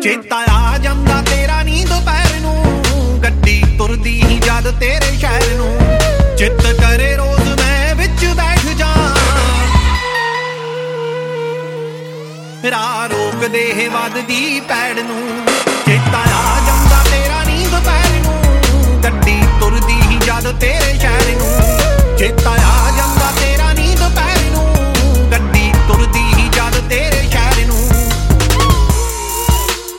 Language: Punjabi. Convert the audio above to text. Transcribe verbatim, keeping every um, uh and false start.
ਚੇਤਾ ਆ ਜਾਂਦਾ ਤੇਰਾ ਨੀ ਦੁਪਹਿਰ ਨੂੰ, ਗੱਡੀ ਤੁਰਦੀ ਜਦ ਤੇਰੇ ਸ਼ਹਿਰ ਨੂੰ। ਚਿੱਤ ਕਰੇ ਰੋਜ਼ ਮੈਂ ਵਿੱਚ ਬੈਠ ਜਾ, ਰਾਹ ਰੋਕਦੇ ਵੱਧਦੀ ਪੈੜ ਨੂੰ। ਚੇਤਾ ਆ ਜਾਂਦਾ ਤੇਰਾ ਨੀ ਦੁਪਹਿਰ ਨੂੰ, ਗੱਡੀ ਤੁਰਦੀ ਜਦ ਤੇਰੇ ਸ਼ਹਿਰ ਨੂੰ।